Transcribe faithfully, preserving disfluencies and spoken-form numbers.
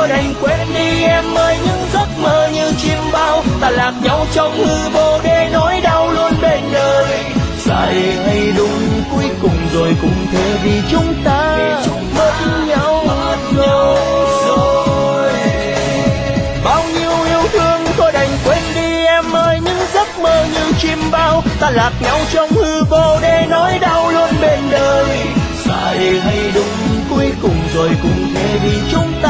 thôi đành quên đi em ơi những giấc mơ như chim bao. Ta lạc nhau trong hư vô để nỗi đau luôn bên đời. Sai hay đúng cuối cùng rồi cũng thế vì chúng ta mất nhau rồi. Bao nhiêu yêu thương thôi đành quên đi em ơi những giấc mơ như chim bao. Ta lạc nhau trong hư vô để nỗi đau luôn bên đời. Sai hay đúng cuối cùng rồi cũng thế vì chúng ta